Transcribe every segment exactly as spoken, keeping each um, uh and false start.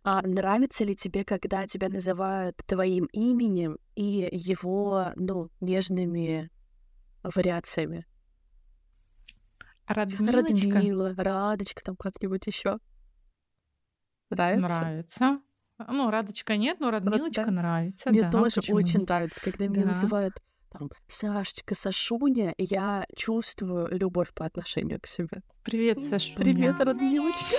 А нравится ли тебе, когда тебя называют твоим именем и его, ну, нежными вариациями? Радмилочка? Радмила, Радочка, там как-нибудь еще. Нравится? Нравится. Ну, Радочка нет, но Рад Радмилочка нравится? нравится, Мне да, тоже почему очень нет? нравится, когда меня Да. называют там Сашечка, Сашуня, и я чувствую любовь по отношению к себе. Привет, М, Сашуня. Привет, Радмилочка.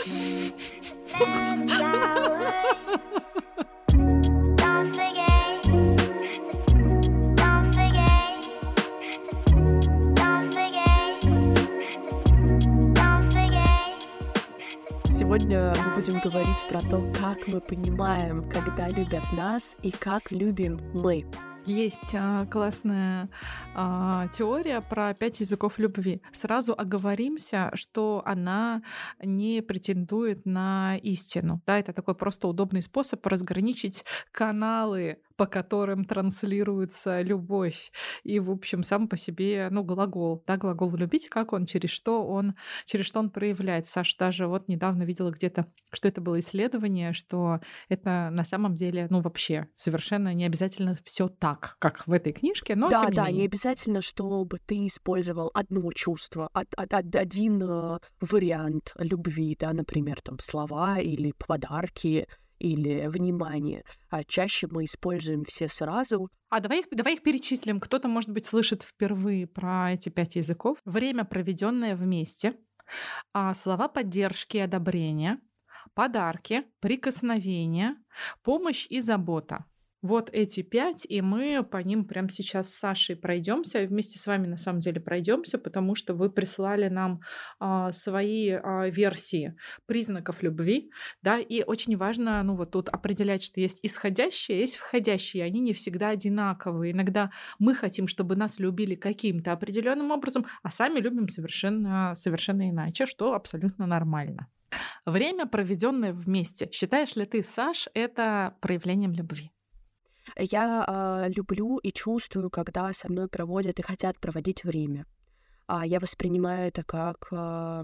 Сегодня мы будем говорить про то, как мы понимаем, когда любят нас и как любим мы. Есть а, классная а, теория про пять языков любви. Сразу оговоримся, что она не претендует на истину. Да, это такой просто удобный способ разграничить каналы, по которым транслируется любовь. И, в общем, сам по себе, ну, глагол, да, глагол «любить», как он, через что он, через что он проявляется. Саша даже вот недавно видела где-то, что это было исследование, что это на самом деле, ну, вообще совершенно не обязательно все так, как в этой книжке, но Да, тем не да, не менее. обязательно, чтобы ты использовал одно чувство, од- од- од- один э, вариант любви, да, например, там слова или подарки или внимание. А чаще мы используем все сразу. А давай их, давай их перечислим. Кто-то, может быть, слышит впервые про эти пять языков. Время, проведенное вместе, а, слова поддержки и одобрения, подарки, прикосновения, помощь и забота. Вот эти пять, и мы по ним прямо сейчас с Сашей пройдемся. И вместе с вами, на самом деле, пройдемся, потому что вы прислали нам а, свои а, версии признаков любви, да, и очень важно, ну, вот тут определять, что есть исходящие, есть входящие, они не всегда одинаковые. Иногда мы хотим, чтобы нас любили каким-то определенным образом, а сами любим совершенно, совершенно иначе, что абсолютно нормально. Время, проведенное вместе. Считаешь ли ты, Саш, это проявлением любви? Я а, люблю и чувствую, когда со мной проводят и хотят проводить время. А я воспринимаю это как а,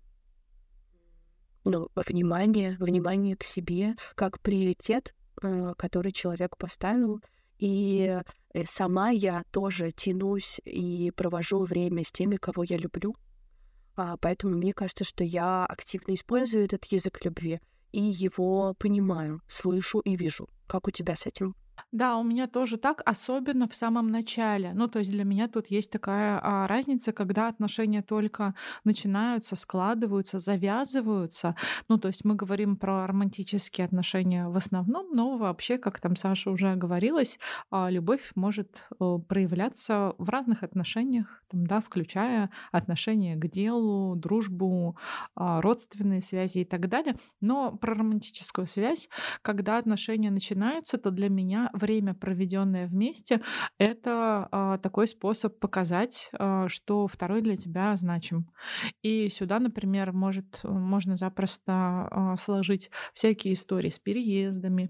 ну, внимание, внимание к себе, как приоритет, а, который человек поставил. И э, сама я тоже тянусь и провожу время с теми, кого я люблю. А, поэтому мне кажется, что я активно использую этот язык любви и его понимаю, слышу и вижу. Как у тебя с этим? Да, у меня тоже так, особенно в самом начале. Ну, то есть для меня тут есть такая а, разница, когда отношения только начинаются, складываются, завязываются. Ну, то есть мы говорим про романтические отношения в основном, но вообще, как там Саша уже оговорилась, а, любовь может э, проявляться в разных отношениях, там, да, включая отношения к делу, дружбу, а, родственные связи и так далее. Но про романтическую связь, когда отношения начинаются, то для меня время, проведенное вместе, это а, такой способ показать, а, что второй для тебя значим. И сюда, например, может, можно запросто а, сложить всякие истории с переездами.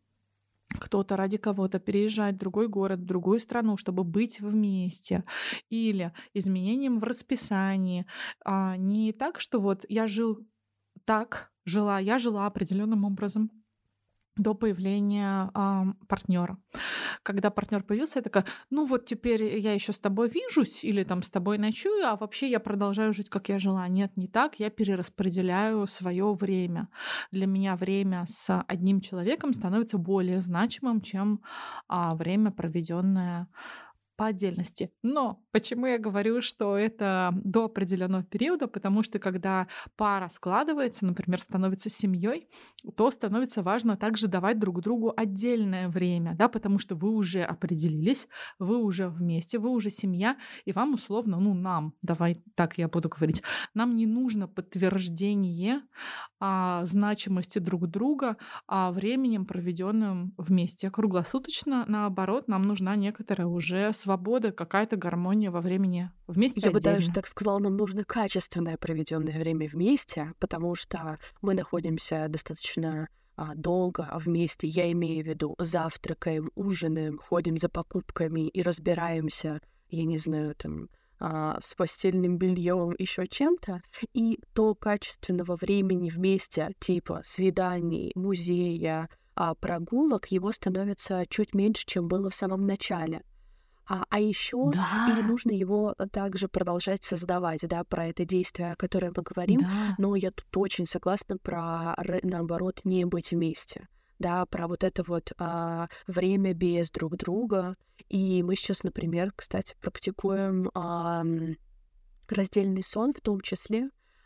Кто-то ради кого-то переезжает в другой город, в другую страну, чтобы быть вместе. Или изменением в расписании. А, не так, что вот я жил так, жила, я жила определенным образом до появления партнера. Когда партнер появился, я такая, ну вот теперь я еще с тобой вижусь или там с тобой ночую, а вообще я продолжаю жить, как я жила. Нет, не так, я перераспределяю свое время. Для меня время с одним человеком становится более значимым, чем а, время, проведенное по отдельности. Но почему я говорю, что это до определенного периода? Потому что когда пара складывается, например, становится семьей, то становится важно также давать друг другу отдельное время, да, потому что вы уже определились, вы уже вместе, вы уже семья, и вам условно, ну, нам, давай так я буду говорить, нам не нужно подтверждение а, значимости друг друга а, временем, проведенным вместе. Круглосуточно, наоборот, нам нужна некоторая уже свобода, какая-то гармония во времени вместе Я бы даже отдельно. так сказала, нам нужно качественное проведенное время вместе, потому что мы находимся достаточно а, долго вместе. Я имею в виду, завтракаем, ужинаем, ходим за покупками и разбираемся, я не знаю, там, а, с постельным бельем, еще чем-то, и то качественного времени вместе, типа свиданий, музея, а, прогулок, его становится чуть меньше, чем было в самом начале. А, а еще и Да, нужно его также продолжать создавать, да, про это действие, о котором мы говорим. да, Но я тут очень согласна про, ре- наоборот, не быть вместе. Да, про вот это вот а, время без друг друга. И мы сейчас, например, кстати, практикуем ам, раздельный сон в том числе.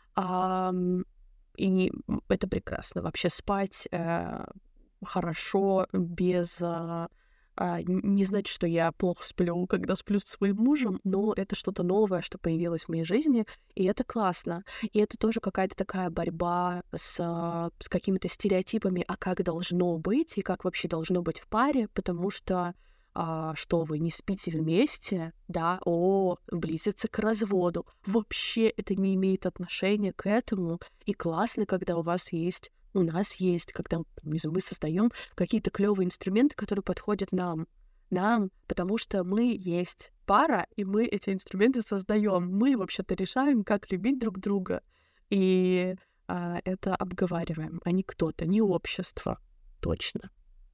Ам, и это прекрасно. Вообще спать э, хорошо без... а, а, н- не значит, что я плохо сплю, когда сплю со своим мужем, но это что-то новое, что появилось в моей жизни, и это классно. И это тоже какая-то такая борьба с, а, с какими-то стереотипами, а как должно быть и как вообще должно быть в паре, потому что а, что вы не спите вместе, да, о, близится к разводу. Вообще это не имеет отношения к этому. И классно, когда у вас есть, у нас есть, когда не знаю, мы создаем какие-то клевые инструменты, которые подходят нам. Нам, потому что мы есть пара, и мы эти инструменты создаем. Мы вообще-то решаем, как любить друг друга. И а, это обговариваем, а не кто-то, не общество. Точно.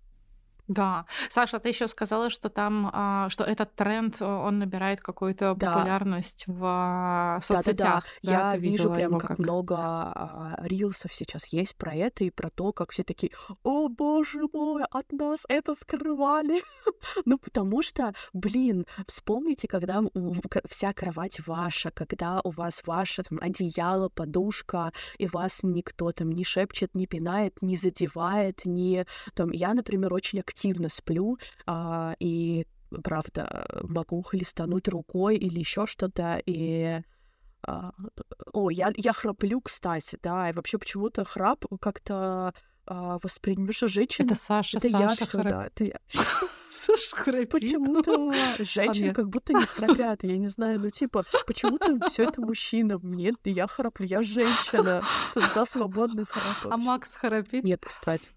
да. Саша, ты еще сказала, что там, а, что этот тренд, э, он набирает какую-то Да, популярность в а, да-да-да, соцсетях, да? я Ты вижу видела прям, его как как? много а, рилсов сейчас есть про это и про то, как все такие: «О, боже мой, от нас это скрывали!» Ну, потому что, блин, вспомните, когда м, в- к- вся кровать ваша, когда у вас ваше там одеяло, подушка, и вас никто там не шепчет, не пинает, не задевает, не... Там, я, например, очень активно сплю, а, и правда, могу хлестануть рукой или еще что-то, и а, о, я, я храплю, кстати, да, и вообще почему-то храп как-то а, воспринимаешь у Это женщин. Саша, Это я Саша все, храп да, это я. Саша храпит. Почему-то А женщины нет. как будто не храпят, я не знаю, ну типа, почему-то все это мужчина, нет, я храплю, я женщина, с- за свободный храп А вообще. Макс храпит? Нет, кстати,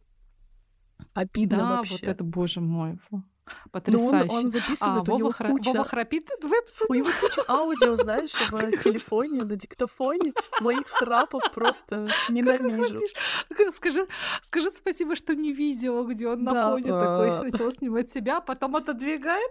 обидно Да, вот вообще. это, боже мой, фу, Но он, потрясающе. он А записывает, у Вова него хра Вова куча. храпит? Давай У обсудим. него куча аудио, знаешь, в телефоне, на диктофоне. Моих храпов просто Как ты ненавижу. храпишь? Г скажи скажи спасибо, что не видео, где он на Да, фоне такой а, сначала снимает себя, потом отодвигает.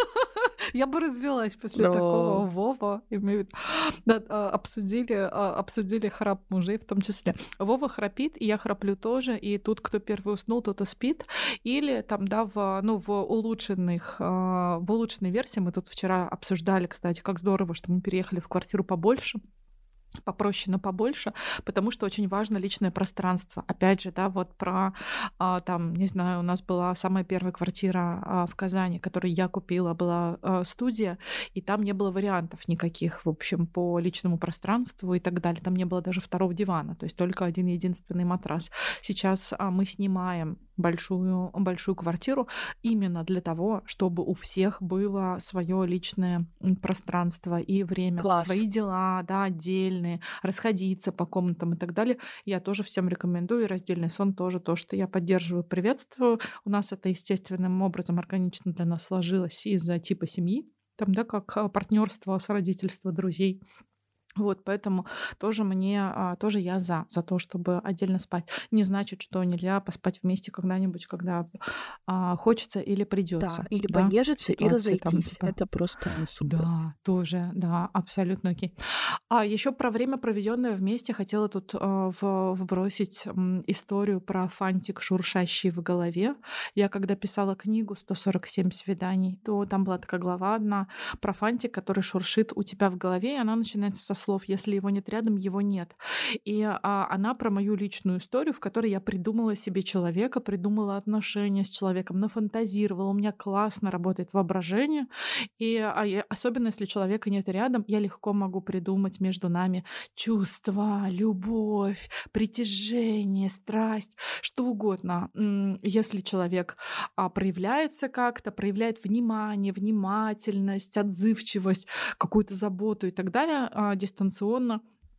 Я бы развелась после но такого. Вова, имею в виду. Да, а, обсудили, а, обсудили храп мужей в том числе. Вова храпит, и я храплю тоже, и тут кто первый уснул, тот и спит. Или там, да, в, ну, в улучшенных, а, в улучшенной версии, мы тут вчера обсуждали, кстати, как здорово, что мы переехали в квартиру побольше, попроще, но побольше, потому что очень важно личное пространство. Опять же, да, вот про, а, там, не знаю, у нас была самая первая квартира а, в Казани, которую я купила, была а, студия, и там не было вариантов никаких, в общем, по личному пространству и так далее. Там не было даже второго дивана, то есть только один единственный матрас. Сейчас а, мы снимаем большую, большую квартиру именно для того, чтобы у всех было свое личное м, пространство и время, класс. свои дела, да, отдельные, расходиться по комнатам и так далее. Я тоже всем рекомендую. И раздельный сон тоже то, что я поддерживаю, приветствую. У нас это естественным образом органично для нас сложилось из-за типа семьи. Там, да, как партнерство, сородительство, друзей. Вот, поэтому тоже мне, а, тоже я за, за то, чтобы отдельно спать. Не значит, что нельзя поспать вместе когда-нибудь, когда а, хочется или Да, придется, или да, в понежиться и ситуации там разойтись. типа. Это просто супер. Да, тоже, да, абсолютно окей. А еще про время, проведенное вместе, хотела тут а, в- вбросить м, историю про фантик, шуршащий в голове. Я когда писала книгу «сто сорок семь свиданий», то там была такая глава одна про фантик, который шуршит у тебя в голове, и она начинается со слов «если его нет рядом, его нет». И а, она про мою личную историю, в которой я придумала себе человека, придумала отношения с человеком, нафантазировала. У меня классно работает воображение, и, а, я особенно если человека нет рядом, я легко могу придумать между нами чувства, любовь, притяжение, страсть, что угодно. М, Если человек а, проявляется как-то, проявляет внимание, внимательность, отзывчивость, какую-то заботу и так далее а, дистанционно,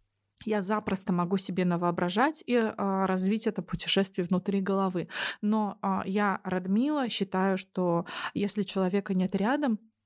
я запросто могу себе навоображать и а, развить это путешествие внутри головы. Но а, я, Радмила, считаю, что если человека нет рядом,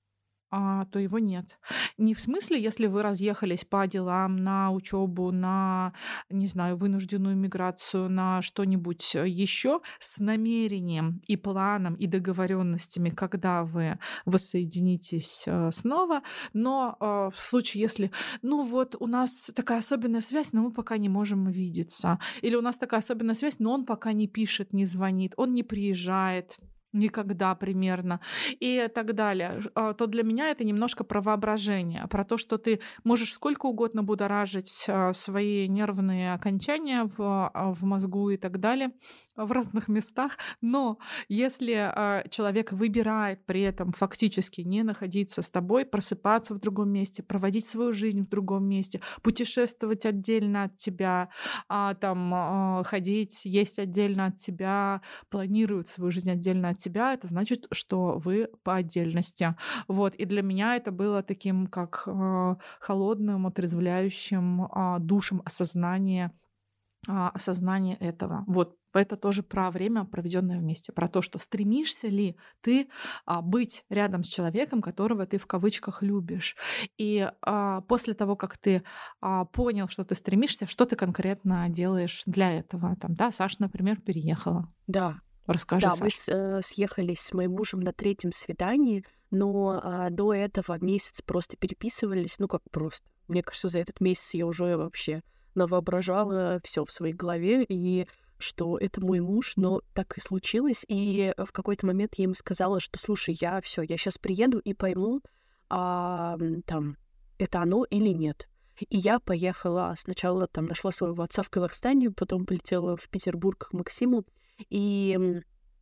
а, то его нет. Не в смысле, если вы разъехались по делам, на учебу, на, не знаю, вынужденную миграцию, на что-нибудь еще с намерением и планом, и договоренностями, когда вы воссоединитесь э, снова. Но э, в случае, если, ну вот у нас такая особенная связь, но мы пока не можем видеться. Или у нас такая особенная связь, но он пока не пишет, не звонит, он не приезжает. Никогда примерно, и так далее, Ж- а, то для меня это немножко про воображение, про то, что ты можешь сколько угодно будоражить а, свои нервные окончания в, а, в мозгу и так далее, а, в разных местах, но если а, человек выбирает при этом фактически не находиться с тобой, просыпаться в другом месте, проводить свою жизнь в другом месте, путешествовать отдельно от тебя, а, там а, ходить, есть отдельно от тебя, планируют свою жизнь отдельно от тебя, это значит, что вы по отдельности. Вот. И для меня это было таким, как э, холодным, отрезвляющим а, душем осознание, а, осознание этого. Вот. Это тоже про время, проведенное вместе, про то, что стремишься ли ты а, быть рядом с человеком, которого ты в кавычках любишь. И а, после того, как ты а, понял, что ты стремишься, что ты конкретно делаешь для этого. Там, да, Саша, например, переехала. Да, Расскажи, да, мы Саш. с- э, съехались с моим мужем на третьем свидании, но а, до этого месяц просто переписывались, ну как просто. Мне кажется, за этот месяц я уже вообще навоображала все в своей голове, и что это мой муж, но так и случилось. И в какой-то момент я ему сказала, что, слушай, я все, я сейчас приеду и пойму, а, м, там, это оно или нет. И я поехала, сначала там нашла своего отца в Казахстане, потом полетела в Петербург к Максиму, и м,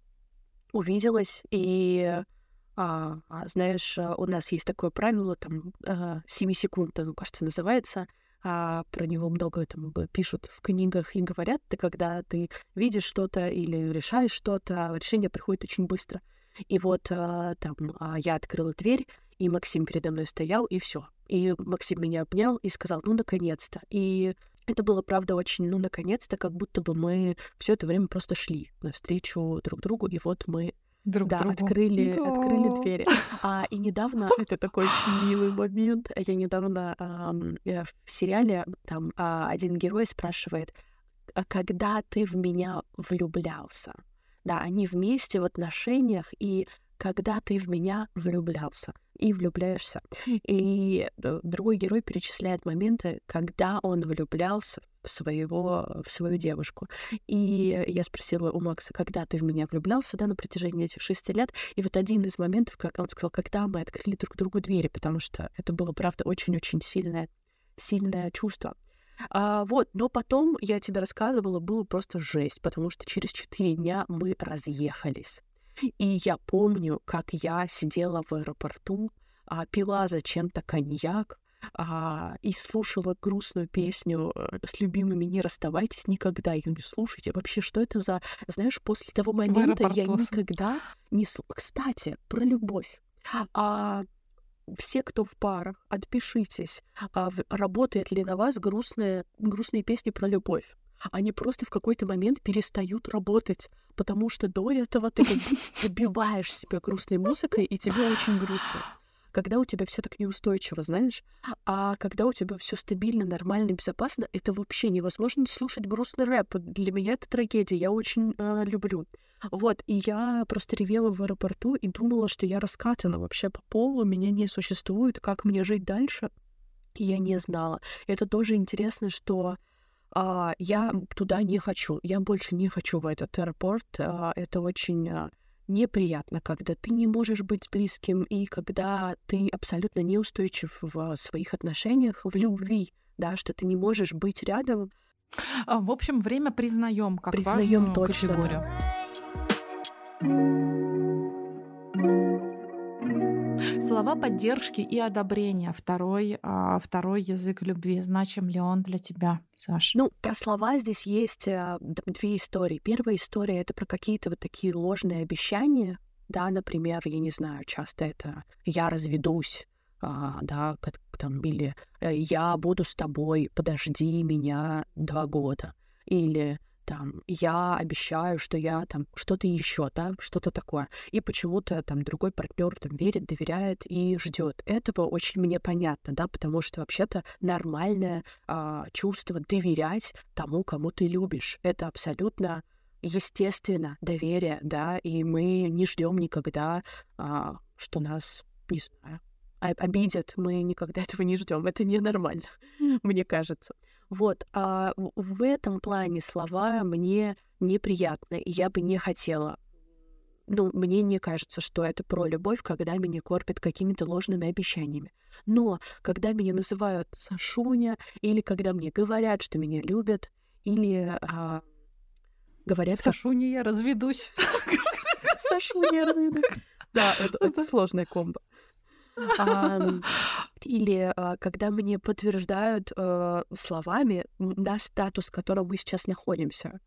увиделась, и, а, а, знаешь, а, у нас есть такое правило, там, а, семь секунд, оно, кажется, называется, а, про него много там г- пишут в книгах и говорят, ты когда ты видишь что-то или решаешь что-то, решение приходит очень быстро. И вот а, там а, я открыла дверь, и Максим передо мной стоял, и все. И Максим меня обнял и сказал, ну, наконец-то. И это было, правда, очень, ну, наконец-то, как будто бы мы все это время просто шли навстречу друг другу, и вот мы, Друг да, другу. открыли, открыли Да. двери. А, и недавно, это такой очень милый момент, я недавно ам, э, в сериале, там а, один герой спрашивает, а когда ты в меня влюблялся? Да, они вместе в отношениях, и когда ты в меня влюблялся и влюбляешься. И э, другой герой перечисляет моменты, когда он влюблялся в своего, в свою девушку. И я спросила у Макса, когда ты в меня влюблялся, да, на протяжении этих шести лет. И вот один из моментов, как он сказал, когда мы открыли друг другу двери, потому что это было, правда, очень-очень сильное, сильное чувство. А, вот, но потом, я тебе рассказывала, было просто жесть, потому что через четыре дня мы разъехались. И я помню, как я сидела в аэропорту, а, пила зачем-то коньяк, а, и слушала грустную песню э, с любимыми «Не расставайтесь никогда», ее не слушайте. Вообще, что это за... Знаешь, после того В момента я аэропорту. никогда не... сл- Кстати, про любовь. А, все, кто в парах, отпишитесь, а, в- работает ли на вас грустные, грустные песни про любовь. Они просто в какой-то момент перестают работать, потому что до этого ты как бы добиваешь себя грустной музыкой, и тебе очень грустно. Когда у тебя все так неустойчиво, знаешь, а когда у тебя все стабильно, нормально, безопасно, это вообще невозможно не слушать грустный рэп. Для меня это трагедия, я очень э, люблю. Вот, и я просто ревела в аэропорту и думала, что я раскатана вообще по полу, меня не существует, как мне жить дальше, и я не знала. Это тоже интересно, что а, я туда не хочу, я больше не хочу в этот аэропорт. А, это очень а, неприятно, когда ты не можешь быть близким и когда ты абсолютно неустойчив в своих отношениях, в любви, да, что ты не можешь быть рядом. А, В общем, время признаем как Признаем важную точно, да. категорию. Слова поддержки и одобрения. Второй, а, второй язык любви. Значим ли он для тебя, Саш? Ну, про слова здесь есть а, д- две истории. Первая история — это про какие-то вот такие ложные обещания, да, например, я не знаю, часто это «я разведусь», а, да, как там, или э, «я буду с тобой, подожди меня два года», или там, я обещаю, что я там что-то еще, да, что-то такое. И почему-то там другой партнер там верит, доверяет и ждет. Этого очень мне понятно, да, потому что вообще-то нормальное а, чувство доверять тому, кому ты любишь. Это абсолютно естественно, доверие, да, и мы не ждем никогда, а, что нас, не знаю, об- обидят. Мы никогда этого не ждем. Это ненормально, мне кажется. Вот, а в в этом плане слова мне неприятны, и я бы не хотела. Ну, мне не кажется, что это про любовь, когда меня кормят какими-то ложными обещаниями. Но когда меня называют Сашуня, или когда мне говорят, что меня любят, или а, говорят, как Сашуня, я разведусь. Сашуня, разведусь. Да, это, это сложная комбо. Ам, Или а, когда мне подтверждают э, словами м, наш статус, в котором мы сейчас находимся.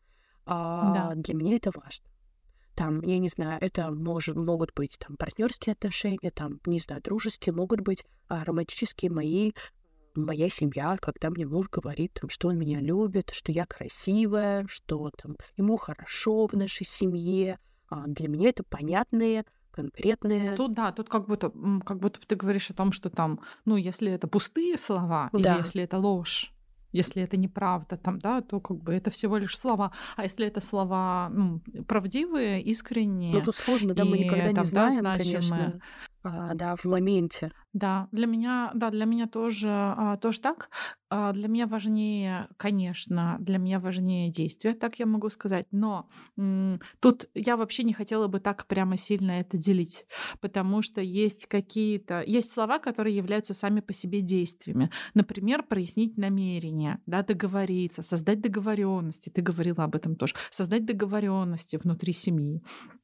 Да. А, для меня это важно. Там, я не знаю, это может, могут быть там партнерские отношения, там, не знаю, дружеские, могут быть а, романтические мои, моя семья, когда мне муж говорит, там, что он меня любит, что я красивая, что там ему хорошо в нашей семье. А, для меня это понятные, конкретные. Тут да, тут как будто, м, как будто бы ты говоришь о том, что там, ну, если это пустые слова или Да, если это ложь, если это неправда, там, да, то как бы это всего лишь слова. А если это слова, ну, правдивые, ну искренние тут сложно, да, мы и никогда не там, да, знаем, значимые. конечно, а, да, в моменте. Да, для меня, да, для меня тоже, а, тоже так. А, для меня важнее, конечно, для меня важнее действие, так я могу сказать. Но м, тут я вообще не хотела бы так прямо сильно это делить, потому что есть какие-то, есть слова, которые являются сами по себе действиями. Например, прояснить намерение, да, договориться, создать договоренности. Ты говорила об этом тоже. Создать договоренности внутри семьи,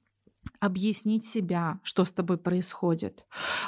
объяснить себя, что с тобой происходит,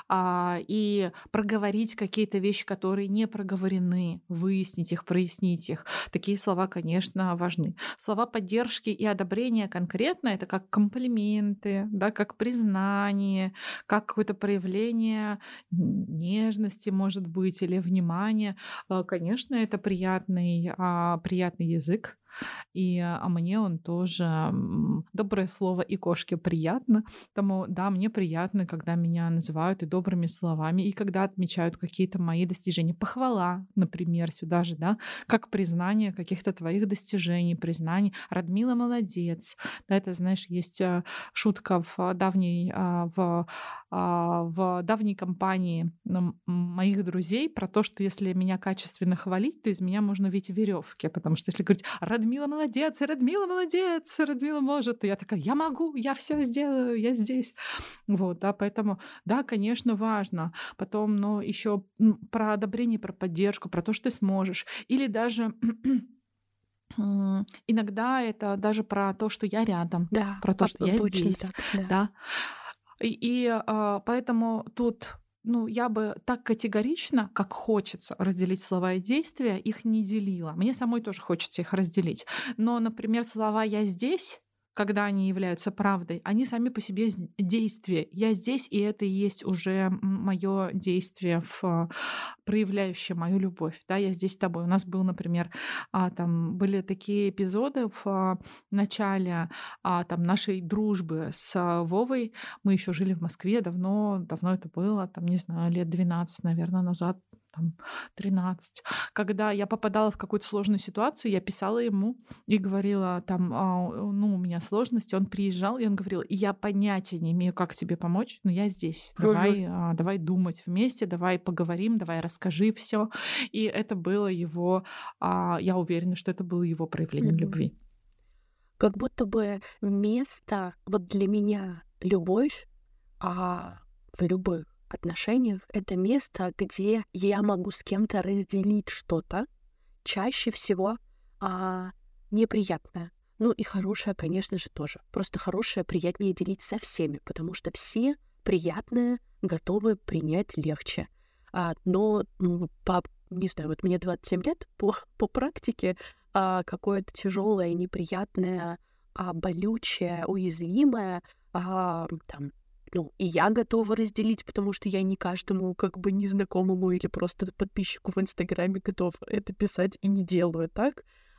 а, и проговорить какие-то вещи, которые не проговорены, выяснить их, прояснить их. Такие слова, конечно, важны. Слова поддержки и одобрения конкретно — это как комплименты, да, как признание, как какое-то проявление нежности, может быть, или внимания. А, Конечно, это приятный, а, приятный язык. И, а мне он тоже, м, доброе слово и кошке приятно. Тому, да, мне приятно, когда меня называют и добрыми словами, и когда отмечают какие-то мои достижения. Похвала, например, сюда же, да, как признание каких-то твоих достижений, признание. Радмила молодец. Да, это, знаешь, есть э, шутка в а, давней, а, в, а, в давней компании м, моих друзей про то, что если меня качественно хвалить, то из меня можно видеть веревки, потому что если говорить Радмила молодец, и Радмила молодец, и Радмила может, то я такая, я могу, я все сделаю, я здесь. Вот, да, поэтому, да, конечно, важно. Потом, ну, еще про одобрение, про поддержку, про то, что ты сможешь. Или даже м, иногда это даже про то, что я рядом, Да, про то, а, что я точно здесь, так, да. да. И, и, а, поэтому тут, ну, я бы так категорично, как хочется разделить слова и действия, их не делила. Мне самой тоже хочется их разделить. Но, например, слова «я здесь», когда они являются правдой, они сами по себе с- действие. Я здесь, и это и есть уже мое действие, в, а, проявляющее мою любовь. Да, я здесь с тобой. У нас был, например, а, там были такие эпизоды в а, начале а, там, нашей дружбы с а, Вовой. Мы еще жили в Москве давно, давно это было, там, не знаю, лет двенадцать, наверное, назад, там, тринадцать. Когда я попадала в какую-то сложную ситуацию, я писала ему и говорила, там, а, ну, у меня сложности. Он приезжал, и он говорил, я понятия не имею, как тебе помочь, но я здесь. Мгм. Давай, а, давай думать вместе, давай поговорим, давай расскажи все. И это было его, а, я уверена, что это было его проявлением Мгм. любви. Как будто бы место, вот для меня любовь, а, в любых отношениях это место, где я могу с кем-то разделить что-то, чаще всего а, неприятное. Ну и хорошее, конечно же, тоже. Просто хорошее приятнее делить со всеми, потому что все приятное готовы принять легче. А, но ну, по, не знаю, вот мне двадцать семь лет, по, по практике а, какое-то тяжелое, неприятное, а, болючее, уязвимое, а, там, ну, и я готова разделить, потому что я не каждому как бы незнакомому или просто подписчику в Инстаграме готова это писать и не делаю так.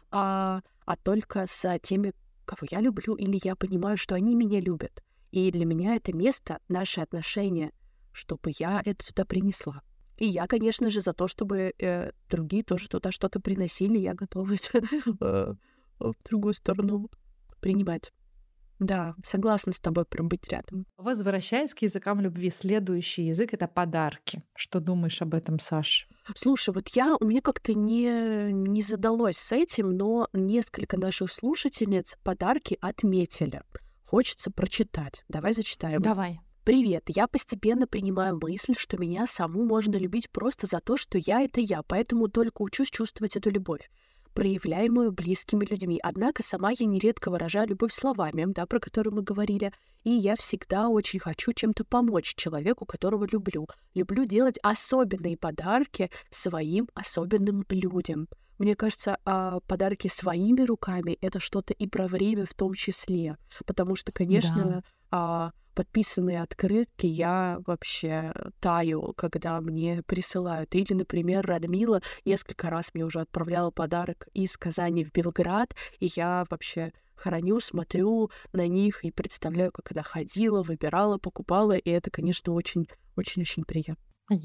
а, а только с теми, кого я люблю, или я понимаю, что они меня любят. И для меня это место, наши отношения, чтобы я это сюда принесла. И я, конечно же, за то, чтобы э, другие тоже туда что-то приносили, я готова э, в другую сторону принимать. Да, согласна с тобой про быть рядом. Возвращаясь к языкам любви, следующий язык — это подарки. Что думаешь об этом, Саш? Слушай, вот я, у меня как-то не, не задалось с этим, но несколько наших слушательниц подарки отметили. Хочется прочитать. Давай зачитаем. Давай. Привет, я постепенно принимаю мысль, что меня саму можно любить просто за то, что я — это я, поэтому только учусь чувствовать эту любовь, проявляемую близкими людьми. Однако сама я нередко выражаю любовь словами, да, про которые мы говорили, и я всегда очень хочу чем-то помочь человеку, которого люблю. Люблю делать особенные подарки своим особенным людям. Мне кажется, подарки своими руками — это что-то и про время в том числе, потому что, конечно, Да. подписанные открытки я вообще таю, когда мне присылают. Или, например, Радмила несколько раз мне уже отправляла подарок из Казани в Белград, и я вообще храню, смотрю на них и представляю, как она ходила, выбирала, покупала, и это, конечно, очень-очень-очень приятно.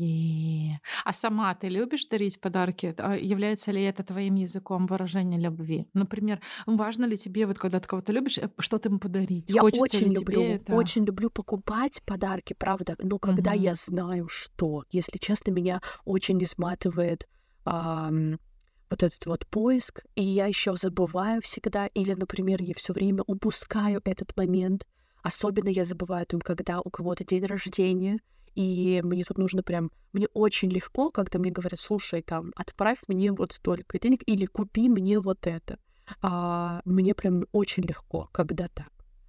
Е. А сама ты любишь дарить подарки? А является ли это твоим языком выражения любви? Например, важно ли тебе, вот когда ты кого-то любишь, э, что-то ему подарить? Я Хочется очень ли люблю, тебе это? очень люблю покупать подарки, правда. Но когда я Мгм. знаю, что, если честно, меня очень изматывает ам, вот этот вот поиск, и я еще забываю всегда, или, например, я все время упускаю этот момент. Особенно я забываю, там, когда у кого-то день рождения, и мне тут нужно прям... Мне очень легко, когда мне говорят, слушай, там, отправь мне вот столько денег или купи мне вот это. А, мне прям очень легко, когда так.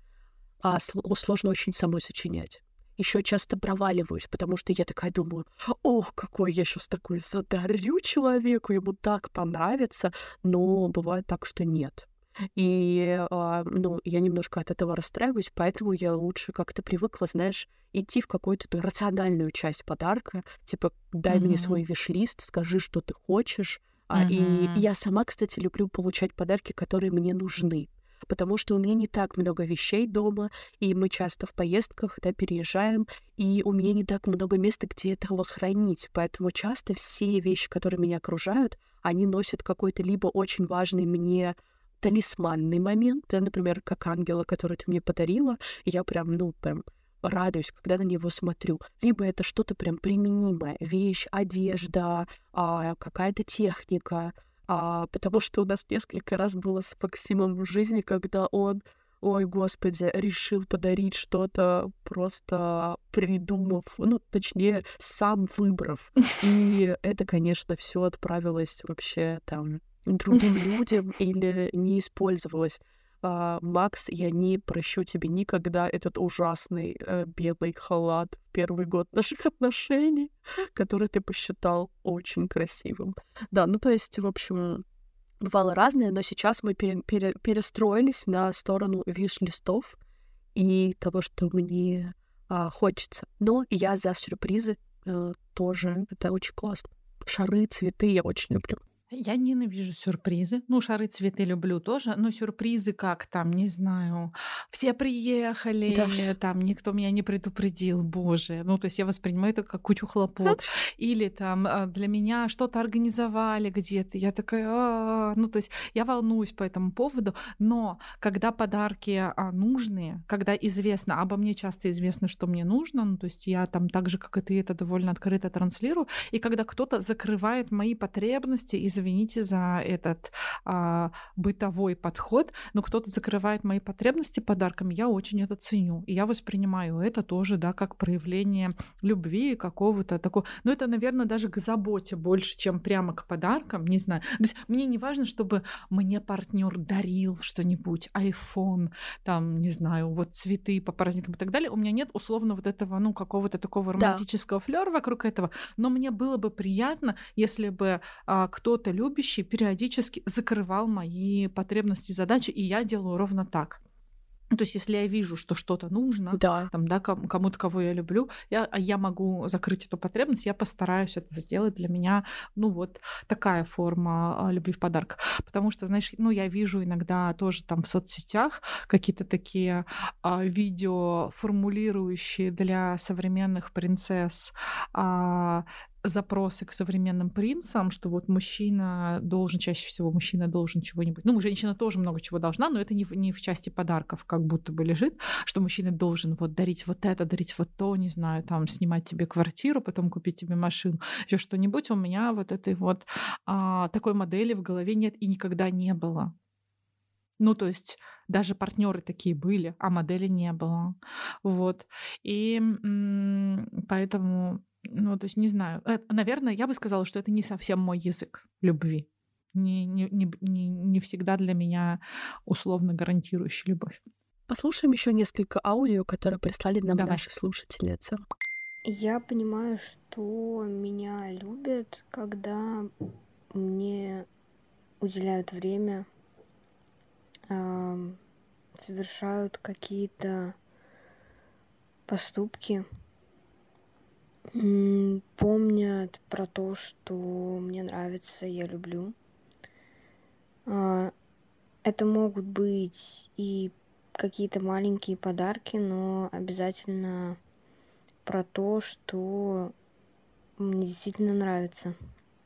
А сл- сложно очень самой сочинять. Еще часто проваливаюсь, потому что я такая думаю, ох, какой я сейчас такой задарю человеку, ему так понравится, но бывает так, что нет. И, а, ну, я немножко от этого расстраиваюсь, поэтому я лучше как-то привыкла, знаешь, идти в какую-то ту рациональную часть подарка, типа, дай мне свой Мгм. виш-лист, скажи, что ты хочешь. А, и Мгм. я сама, кстати, люблю получать подарки, которые мне нужны, потому что у меня не так много вещей дома, и мы часто в поездках, да, переезжаем, и у меня не так много места, где этого хранить, поэтому часто все вещи, которые меня окружают, они носят какой-то либо очень важный мне талисманный момент, да, например, как ангела, который ты мне подарила, и я прям, ну, прям радуюсь, когда на него смотрю. Либо это что-то прям применимое, вещь, одежда, а, какая-то техника, а, потому что у нас несколько раз было с Максимом в жизни, когда он, ой, господи, решил подарить что-то, просто придумав, ну, точнее, сам выбрав. И это, конечно, все отправилось вообще там другим людям или не использовалось. А, Макс, я не прощу тебе никогда этот ужасный э, белый халат в первый год наших отношений, который ты посчитал очень красивым. Да, ну то есть, в общем, бывало разное, но сейчас мы пере- пере- перестроились на сторону виш-листов и того, что мне а, хочется. Но я за сюрпризы э, тоже. Это очень классно. Шары, цветы я очень люблю. Я ненавижу сюрпризы. Ну, шары, цветы люблю тоже, но сюрпризы как там, не знаю, все Да. приехали, там никто меня не предупредил, боже. Ну, то есть я воспринимаю это как кучу хлопот. Или там а, для меня что-то организовали где-то, я такая, «А-а-а». Ну, то есть я волнуюсь по этому поводу, но когда подарки а, нужные, когда известно, обо мне часто известно, что мне нужно, ну, то есть я там так же, как и ты, это довольно открыто транслирую, и когда кто-то закрывает мои потребности, извините за этот а, бытовой подход, но кто-то закрывает мои потребности подарками, я очень это ценю. И я воспринимаю это тоже, да, как проявление любви какого-то такого. Но это, наверное, даже к заботе больше, чем прямо к подаркам, не знаю. То есть мне не важно, чтобы мне партнер дарил что-нибудь, iPhone, там, не знаю, вот цветы по праздникам и так далее. У меня нет условно вот этого, ну, какого-то такого Да, романтического флера вокруг этого, но мне было бы приятно, если бы а, кто-то любящий периодически закрывал мои потребности и задачи, и я делаю ровно так. Ну, то есть, если я вижу, что что-то нужно, Да. там, да, ком- кому-то, кого я люблю, я, а я могу закрыть эту потребность, я постараюсь это сделать. Для меня, ну, вот такая форма а, любви в подарках. Потому что, знаешь, ну, я вижу иногда тоже там в соцсетях какие-то такие а, видео, формулирующие для современных принцесс а, запросы к современным принцам, что вот мужчина должен, чаще всего мужчина должен чего-нибудь. Ну, женщина тоже много чего должна, но это не в, не в части подарков как будто бы лежит, что мужчина должен вот дарить вот это, дарить вот то, не знаю, там, снимать тебе квартиру, потом купить тебе машину, еще что-нибудь. У меня вот этой вот а, такой модели в голове нет и никогда не было. Ну, то есть даже партнеры такие были, а модели не было. Вот. И м, поэтому, ну, то есть не знаю. Э, Наверное, я бы сказала, что это не совсем мой язык любви. Не, не, не, не, не всегда для меня условно гарантирующий любовь. Послушаем еще несколько аудио, которые прислали нам Давай. наши слушательницы. Я понимаю, что меня любят, когда мне уделяют время, ам, совершают какие-то поступки, м, помнят про то, что мне нравится, я люблю. А, Это могут быть и какие-то маленькие подарки, но обязательно про то, что мне действительно нравится.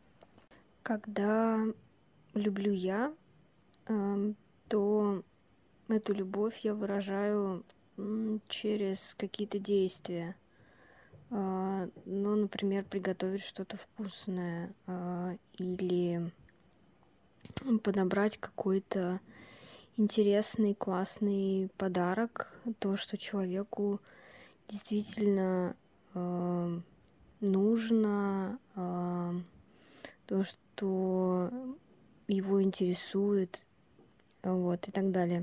Когда люблю я, ам, то эту любовь я выражаю м, через какие-то действия. А, Ну, например, приготовить что-то вкусное, а, или подобрать какой-то интересный, классный подарок, то, что человеку действительно а, нужно, а, то, что его интересует, вот, и так далее.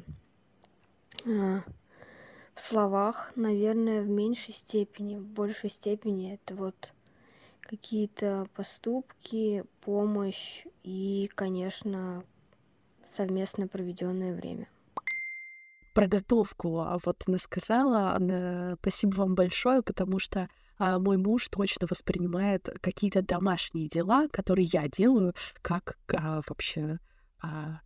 А, В словах, наверное, в меньшей степени, в большей степени это вот какие-то поступки, помощь и, конечно, совместно проведенное время. Про готовку а, вот она сказала. Она- Спасибо вам большое, потому что а, мой муж точно воспринимает какие-то домашние дела, которые я делаю, как а, вообще а,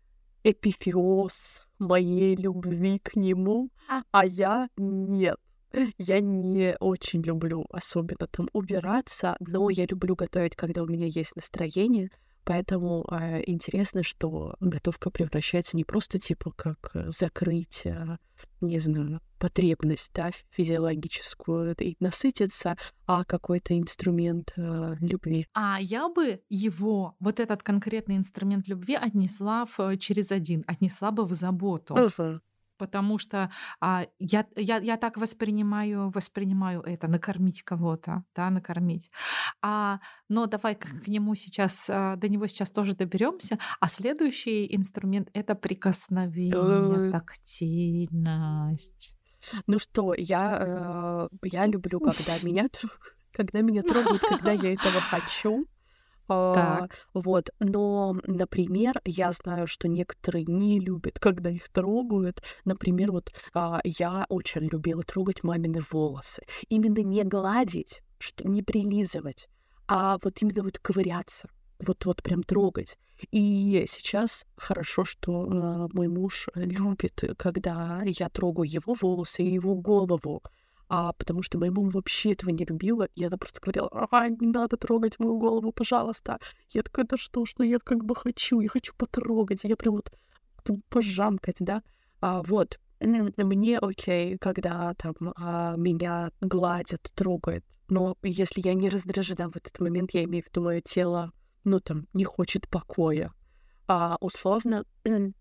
эпифеоз моей любви к нему, а я нет. Я не очень люблю особенно там убираться, но я люблю готовить, когда у меня есть настроение. Поэтому а, интересно, что готовка превращается не просто типа как э, закрыть, а, не знаю, потребность, да, физиологическую и насытиться, а какой-то инструмент а, любви. А я бы его, вот этот конкретный инструмент любви, отнесла в, через один, отнесла бы в заботу. Мгм. Потому что а, я, я, я так воспринимаю, воспринимаю это, накормить кого-то, да, накормить. А, но давай к, к нему сейчас, а, до него сейчас тоже доберемся. А следующий инструмент — это прикосновение, Э, тактильность. Ну что, я, э, я люблю, когда меня, тро- когда меня трогают, когда я этого хочу. А, Так. вот, но, например, я знаю, что некоторые не любят, когда их трогают. Например, вот а, я очень любила трогать мамины волосы. Именно не гладить, что не прилизывать, а вот именно вот ковыряться. Вот, вот прям трогать. И сейчас хорошо, что а, мой муж любит, когда я трогаю его волосы и его голову. А, потому что моя мама вообще этого не любила. И она просто говорила: ага, не надо трогать мою голову, пожалуйста. Я такая: да что ж, ну я как бы хочу, я хочу потрогать, я прям вот тут пожамкать, да. А, вот, М, мне окей, когда там а, меня гладят, трогают. Но если я не раздражена в этот момент, я имею в виду, мое тело, ну там, не хочет покоя. А условно, м,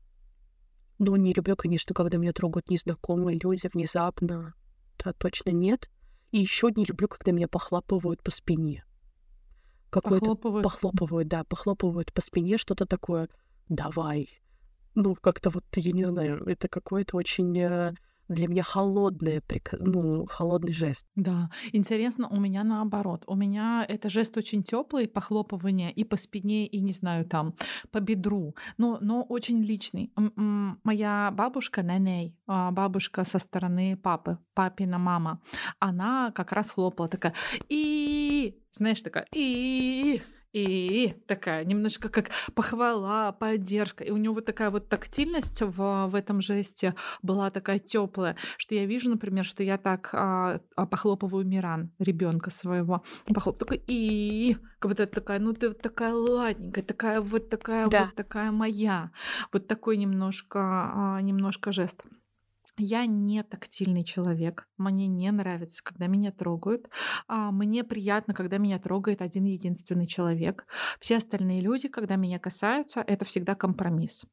ну, не люблю, конечно, когда меня трогают незнакомые люди внезапно. Да, точно нет. И еще не люблю, когда меня похлопывают по спине. Какое-то Похлопывают. похлопывают, да, похлопывают по спине, что-то такое. Давай. Ну, как-то вот, я не знаю, это какое-то очень э, для меня холодное, прик- ну, холодный жест. Да, интересно, у меня наоборот. У меня это жест очень теплый, похлопывание и по спине, и, не знаю, там, по бедру, но, но очень личный. М, м, Моя бабушка, Нэней, а, бабушка со стороны папы, папина мама, она как раз хлопала такая, и, знаешь, такая, и, и такая, немножко как похвала, поддержка. И у него вот такая вот тактильность в, в этом жесте была такая теплая, что я вижу, например, что я так а, а, похлопываю Миран, ребенка своего, похлоп, такой, и как будто такая, ну ты вот такая ладненькая, такая вот такая Да. вот такая моя. Вот такой немножко, а, немножко жест. Я не тактильный человек. Мне не нравится, когда меня трогают. А, Мне приятно, когда меня трогает один единственный человек. Все остальные люди, когда меня касаются, это всегда компромисс.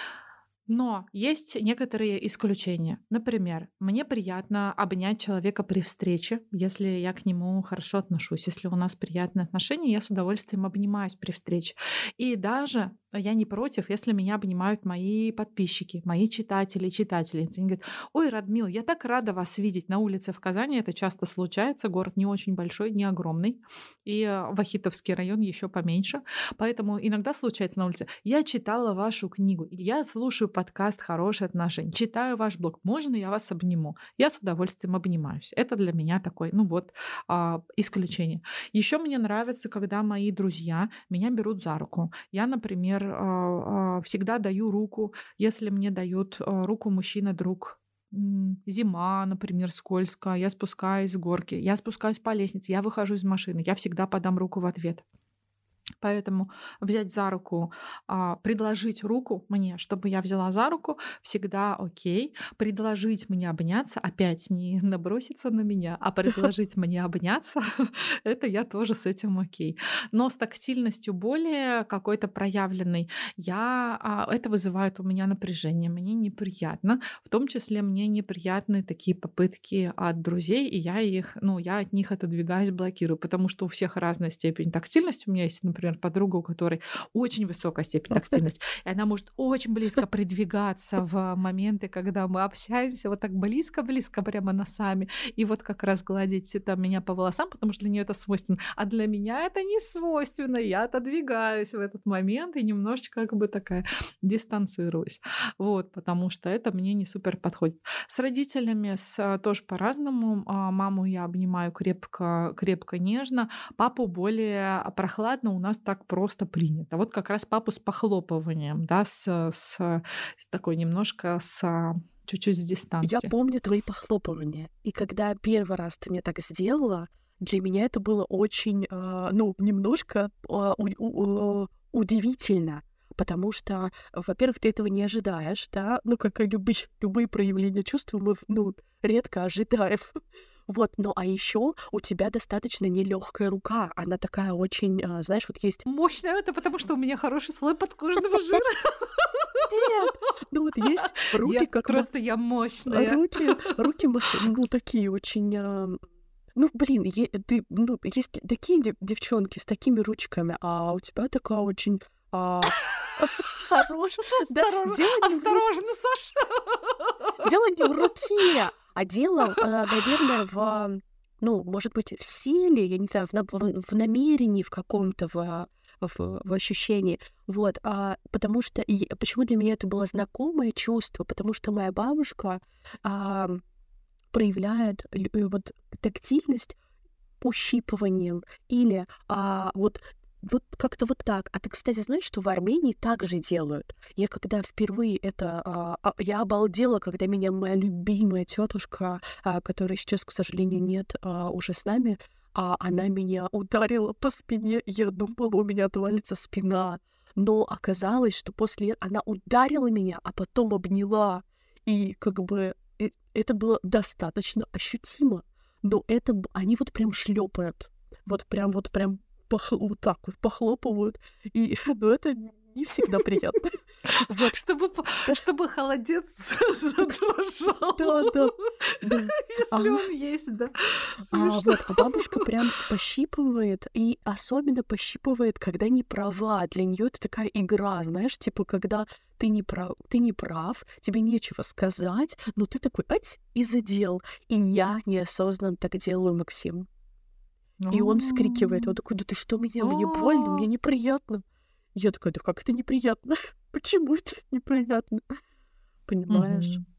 Но есть некоторые исключения. Например, мне приятно обнять человека при встрече, если я к нему хорошо отношусь. Если у нас приятные отношения, я с удовольствием обнимаюсь при встрече. И даже я не против, если меня обнимают мои подписчики, мои читатели и читательницы. Они говорят: ой, Радмил, я так рада вас видеть на улице в Казани. Это часто случается. Город не очень большой, не огромный. И э, Вахитовский район еще поменьше. Поэтому иногда случается на улице: я читала вашу книгу, или я слушаю подкаст «Хорошие отношения», читаю ваш блог, можно я вас обниму? Я с удовольствием обнимаюсь. Это для меня такой, ну вот, а, исключение. Еще мне нравится, когда мои друзья меня берут за руку. Я, например, а, а, всегда даю руку, если мне дают а, руку мужчина-друг. М, Зима, например, скользкая, я спускаюсь с горки, я спускаюсь по лестнице, я выхожу из машины, я всегда подам руку в ответ. Поэтому взять за руку, а, предложить руку мне, чтобы я взяла за руку, всегда окей. Предложить мне обняться, опять не наброситься на меня, а предложить мне обняться, это я тоже с этим окей. Но с тактильностью более какой-то проявленной, я, а, это вызывает у меня напряжение, мне неприятно. В том числе мне неприятны такие попытки от друзей, и я их, ну, я от них отодвигаюсь, блокирую, потому что у всех разная степень тактильности. У меня есть, например, подруга, у которой очень высокая степень тактильности, и она может очень близко придвигаться в моменты, когда мы общаемся, вот так близко-близко, прямо носами, и вот как раз гладить там меня по волосам, потому что для нее это свойственно, а для меня это не свойственно, я отодвигаюсь в этот момент и немножечко как бы такая дистанцируюсь, вот, потому что это мне не супер подходит. С родителями с, тоже по-разному. А, Маму я обнимаю крепко, крепко, нежно, папу более прохладно, у нас так просто принято. Вот как раз папу с похлопыванием, да, с, с такой немножко с а, чуть-чуть с Я дистанции. помню твои похлопывания. И когда первый раз ты мне так сделала, для меня это было очень, а, ну, немножко а, у- у- у- удивительно. Потому что, во-первых, ты этого не ожидаешь, да, ну, как и любые, любые проявления чувств мы, ну, редко ожидаем. Вот, ну, а еще у тебя достаточно нелегкая рука, она такая очень, а, знаешь, вот есть... Мощно это потому, что у меня хороший слой подкожного жира. Нет, ну вот есть руки, Я как ма- просто я мощная. руки, руки, масс- ну, такие очень... а, ну, блин, е- ты, ну, есть такие дев- девчонки с такими ручками, а у тебя такая очень... а, хорошая. Да, Осторожно, дело не в ру- осторожно, Саша. дело не в руке, а дело, а, наверное, в, а, ну, может быть, в силе, я не знаю, в, на- в- в намерении в каком-то, в, а, в, в ощущении. Вот, а, потому что... и почему для меня это было знакомое чувство? Потому что моя бабушка а, проявляет лю- э, вот тактильность ущипыванием или а, вот вот как-то вот так. А ты, кстати, знаешь, что в Армении так же делают? Я когда впервые это... а, а, я обалдела, когда меня моя любимая тетушка, которой сейчас, к сожалению, нет а, уже с нами, а, она меня ударила по спине, и я думала, у меня отвалится спина. Но оказалось, что после... Она ударила меня, а потом обняла. И как бы э, это было достаточно ощутимо. Но это б- они вот прям шлепают. Вот прям, вот прям пох- вот так вот похлопывают. И ну, это не всегда приятно. Вот, Чтобы, по- чтобы холодец задрожал. да, да, да. Если А, он есть, да. а Смешно. вот, а бабушка прям пощипывает, и особенно пощипывает, когда не права. Для нее это такая игра, знаешь, типа, когда ты не прав, ты не прав, тебе нечего сказать, но ты такой, ать, и задел. И я неосознанно так делаю Максиму. И он вскрикивает, он такой, да ты что, меня, мне больно, мне неприятно. Я такая, да как это неприятно? Почему это неприятно? Понимаешь? Мгм.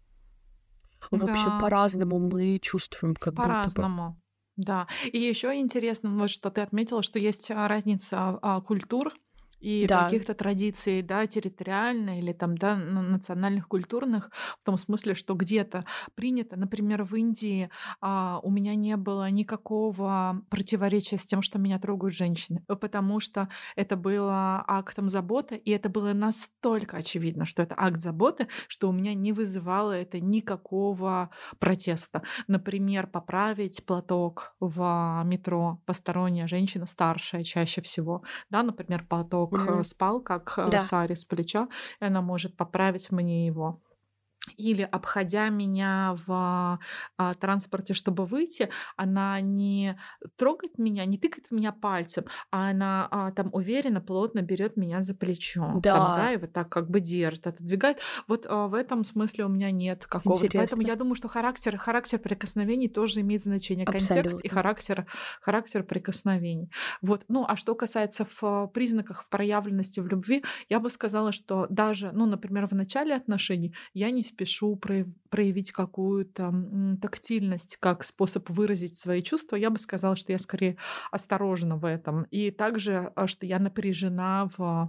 В общем, Да, по-разному мы чувствуем, как будто бы. по-разному. Да. И еще интересно, вот что ты отметила, что есть а, разница а, культур и Да, каких-то традиций, да, территориальной или там, да, на- национальных, культурных, в том смысле, что где-то принято, например, в Индии а, у меня не было никакого противоречия с тем, что меня трогают женщины, э, потому что это было актом заботы, и это было настолько очевидно, что это акт заботы, что у меня не вызывало это никакого протеста. Например, поправить платок в метро посторонняя женщина, старшая чаще всего, да, например, платок э, мгм, спал, как э, да, Саре с плеча, и она может поправить мне его. Или обходя меня в а, транспорте, чтобы выйти, она не трогает меня, не тыкает в меня пальцем, а она а, там уверенно, плотно берет меня за плечо, там, да, да, и вот так как бы держит, отодвигает. Вот а, в этом смысле у меня нет какого-то. Поэтому интересно, я думаю, что характер, характер прикосновений тоже имеет значение. Контекст и абсолютно. характер, характер прикосновений. Вот. Ну, а что касается в признаках в проявленности в любви, я бы сказала, что даже, ну, например, в начале отношений я не спешу прояв- проявить какую-то м, тактильность как способ выразить свои чувства. Я бы сказала, что я скорее осторожна в этом. И также, а, что я напряжена в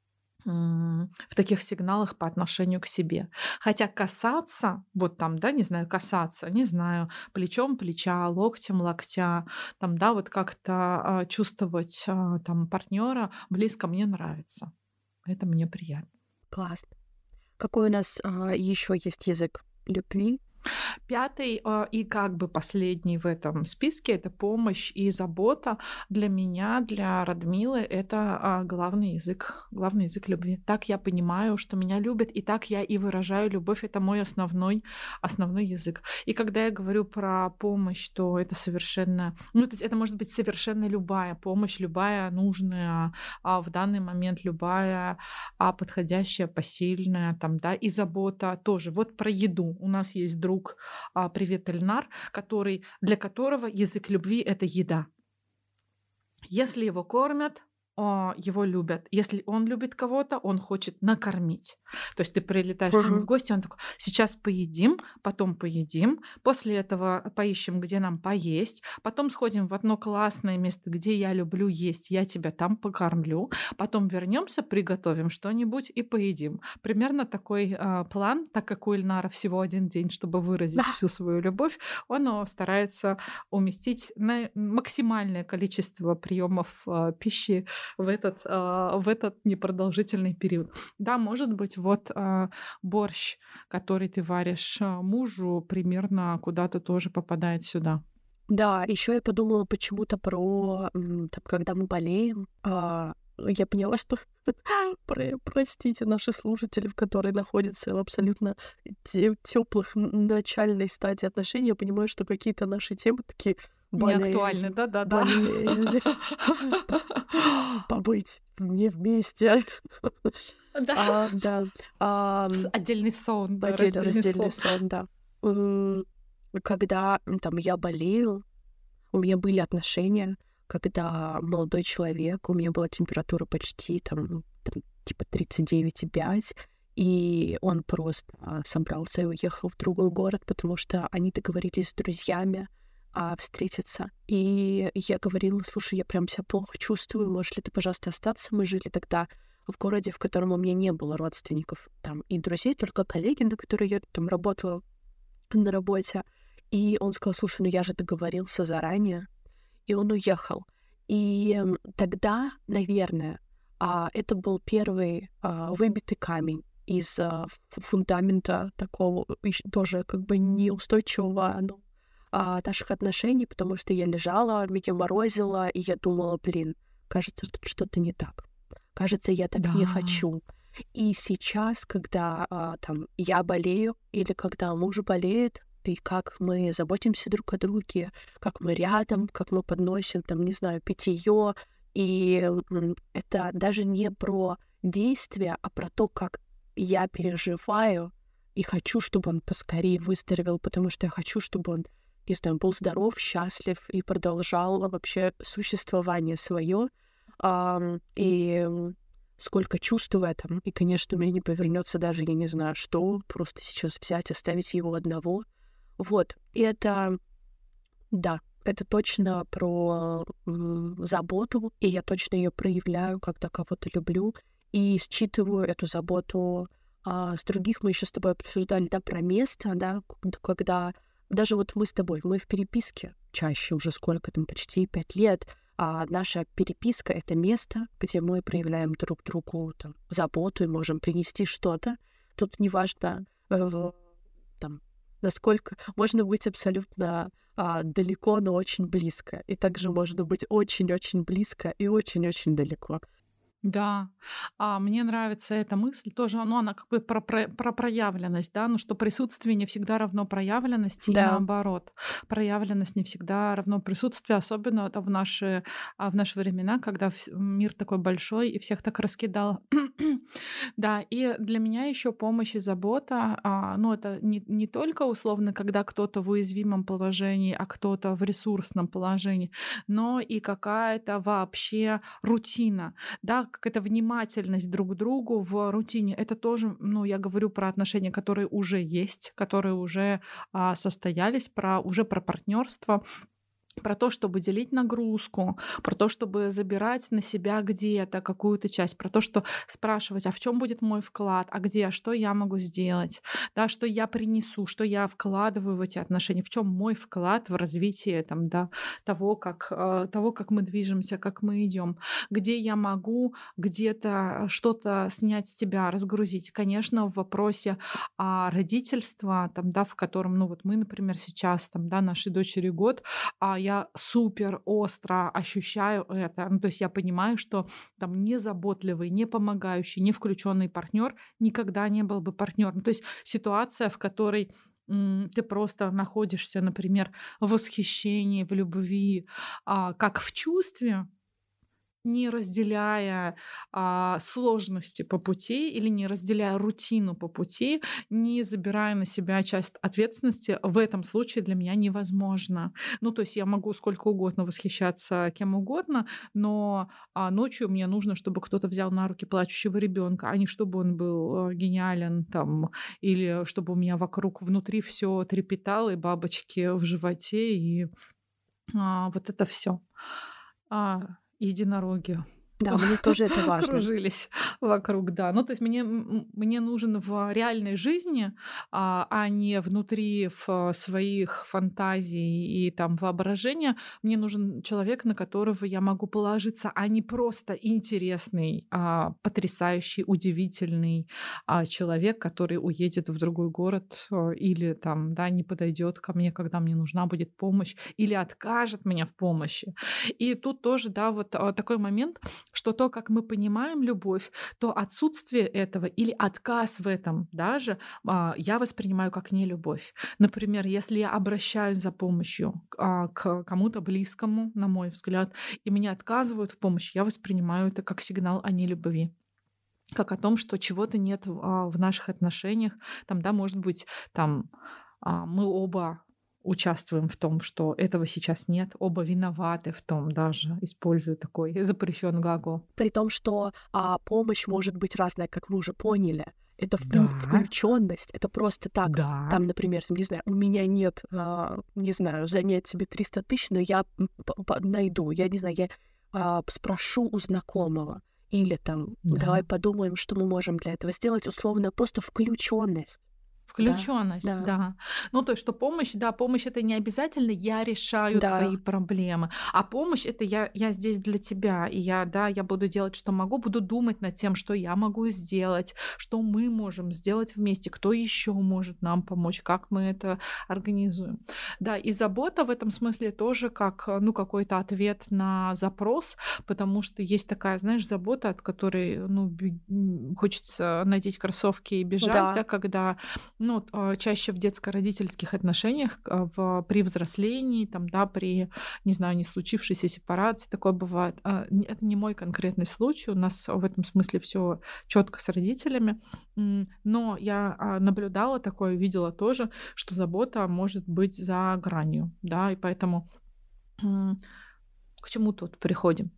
м, в таких сигналах по отношению к себе. Хотя касаться, вот там, да, не знаю, касаться, не знаю, плечом плеча, локтем локтя, там, да, вот как-то а, чувствовать а, там партнера близко мне нравится. Это мне приятно. Классно. Какой у нас еще есть язык любви? Пятый а, и как бы последний в этом списке — это помощь и забота. Для меня, для Радмилы это а, главный язык, главный язык любви. Так я понимаю, что меня любят, и так я и выражаю любовь. Это мой основной, основной язык. И когда я говорю про помощь, то это совершенно, ну, то есть это может быть совершенно любая помощь, любая нужная а, в данный момент, любая а, подходящая, посильная, там, да, и забота тоже. Вот про еду. У нас есть друг, а, привет, Эльнар, который, для которого язык любви — это еда. Если его кормят, а, его любят. Если он любит кого-то, он хочет накормить. То есть ты прилетаешь к нему в Мгм. гости, он такой, сейчас поедим, потом поедим, после этого поищем, где нам поесть, потом сходим в одно классное место, где я люблю есть, я тебя там покормлю, потом вернемся, приготовим что-нибудь и поедим. Примерно такой а, план, так как у Ильнара всего один день, чтобы выразить Да, всю свою любовь, он а, старается уместить на максимальное количество приемов а, пищи в этот, а, в этот непродолжительный период. Да, может быть, вот а, борщ, который ты варишь а, мужу, примерно куда-то тоже попадает сюда. да, еще я подумала почему-то про, м, там, когда мы болеем, а, я поняла, что, про- простите, наши слушатели, которые находятся в абсолютно теплых начальной стадии отношений, я понимаю, что какие-то наши темы такие Не актуальны, болезнь, да-да-да. болезнь, побыть не вместе. Да. А, да, а, С- Отдельный сон, да, отдельно раздельный раздельный сон. сон, да. М, Когда м, там я болею, у меня были отношения, когда молодой человек, у меня была температура почти там, там, типа тридцать девять и пять, и он просто а, собрался и уехал в другой город, потому что они договорились с друзьями а, встретиться. И я говорила, слушай, я прям себя плохо чувствую, можешь ли ты, пожалуйста, остаться? Мы жили тогда в городе, в котором у меня не было родственников там и друзей, только коллеги, на которые я там работала на работе. И он сказал, слушай, ну я же договорился заранее, и он уехал. И м, тогда, наверное, а, это был первый а, выбитый камень из а, ф- фундамента такого ещё тоже как бы неустойчивого ну, а, наших отношений, потому что я лежала, меня морозило, и я думала, блин, кажется, что что-то не так. Кажется, я так не Да. хочу. И сейчас, когда а, там я болею или когда муж болеет, и как мы заботимся друг о друге, как мы рядом, как мы подносим, там, не знаю, питье. И м, это даже не про действие, а про то, как я переживаю и хочу, чтобы он поскорее выздоровел, потому что я хочу, чтобы он, не знаю, был здоров, счастлив и продолжал вообще существование свое. И сколько чувств в этом. И, конечно, у меня не повернется даже, я не знаю, что, просто сейчас взять, оставить его одного. Вот. И это, да, это точно про м, заботу, и я точно ее проявляю, когда кого-то люблю, и считываю эту заботу а, с других. Мы еще с тобой обсуждали, да, про место, да, к- когда даже вот мы с тобой, мы в переписке чаще уже сколько там, почти пять лет, а наша переписка — это место, где мы проявляем друг другу там, заботу и можем принести что-то. Тут неважно, э, там, насколько можно быть абсолютно а, далеко, но очень близко. И также можно быть очень-очень близко и очень-очень далеко. Да, а, мне нравится эта мысль тоже, ну, она как бы про, про, про проявленность, да, ну, что присутствие не всегда равно проявленности, и Да, наоборот, проявленность не всегда равно присутствию, особенно это в наши, а, в наши времена, когда вс- мир такой большой и всех так раскидал. Да, и для меня еще помощь и забота, а, ну, это не, не только условно, когда кто-то в уязвимом положении, а кто-то в ресурсном положении, но и какая-то вообще рутина, да, какая-то внимательность друг к другу в рутине. Это тоже, ну, я говорю про отношения, которые уже есть, которые уже а, состоялись, про, уже про партнерство, про то, чтобы делить нагрузку, про то, чтобы забирать на себя где-то какую-то часть, про то, что спрашивать, а в чем будет мой вклад, а где, а что я могу сделать, да, что я принесу, что я вкладываю в эти отношения, в чем мой вклад в развитие там, да, того, как, э, того, как мы движемся, как мы идем, где я могу где-то что-то снять с тебя, разгрузить. Конечно, в вопросе а, родительства, там, да, в котором, ну вот мы, например, сейчас, там, да, нашей дочери год, а я супер остро ощущаю это. Ну, то есть я понимаю, что там незаботливый, не помогающий, не включенный партнер никогда не был бы партнером. То есть ситуация, в которой м, ты просто находишься, например, в восхищении, в любви, а, как в чувстве, не разделяя а, сложности по пути или не разделяя рутину по пути, не забирая на себя часть ответственности, в этом случае для меня невозможно. Ну, то есть я могу сколько угодно восхищаться кем угодно, но а, ночью мне нужно, чтобы кто-то взял на руки плачущего ребенка, а не чтобы он был э, гениален там, или чтобы у меня вокруг, внутри все трепетало, и бабочки в животе, и а, вот это все. Единороги да, мне тоже это важно. кружились вокруг, да. Ну, то есть мне, м, мне нужен в реальной жизни, а, а не внутри в своих фантазий и там воображения. Мне нужен человек, на которого я могу положиться, а не просто интересный, а, потрясающий, удивительный а, человек, который уедет в другой город э, или там, да, не подойдет ко мне, когда мне нужна будет помощь, или откажет мне в помощи. И тут тоже, да, вот а, такой момент, что то, как мы понимаем любовь, то отсутствие этого или отказ в этом даже а, я воспринимаю как нелюбовь. Например, если я обращаюсь за помощью а, к кому-то близкому, на мой взгляд, и меня отказывают в помощи, я воспринимаю это как сигнал о нелюбви, как о том, что чего-то нет в а, в наших отношениях. Там, да, может быть, там а, мы оба участвуем в том, что этого сейчас нет, оба виноваты в том, даже использую такой запрещенный глагол. При том, что а, помощь может быть разная, как мы уже поняли. Это Да, включенность, это просто так. да, Там, например, не знаю, у меня нет, а, не знаю, занять себе триста тысяч, но я м, п- п- найду, я не знаю, я а, спрошу у знакомого. Или там, давай да. подумаем, что мы можем для этого сделать. Условно, просто включенность. Да, Включенность, да, да. Ну, то есть, что помощь, да, помощь это не обязательно я решаю твои да, проблемы, а помощь это я, я здесь для тебя, и я, да, я буду делать, что могу, буду думать над тем, что я могу сделать, что мы можем сделать вместе, кто еще может нам помочь, как мы это организуем. Да, и забота в этом смысле тоже как, ну, какой-то ответ на запрос, потому что есть такая, знаешь, забота, от которой, ну, бег- м, хочется надеть кроссовки и бежать, да, да, когда ну, вот, а, чаще в детско-родительских отношениях, а, в при взрослении, там, да, при, не знаю, не случившейся сепарации, такое бывает. А, н это не мой конкретный случай, у нас в этом смысле все четко с родителями. М, но я, а, наблюдала такое, видела тоже, что забота может быть за гранью, да, и поэтому, м, к чему тут приходим?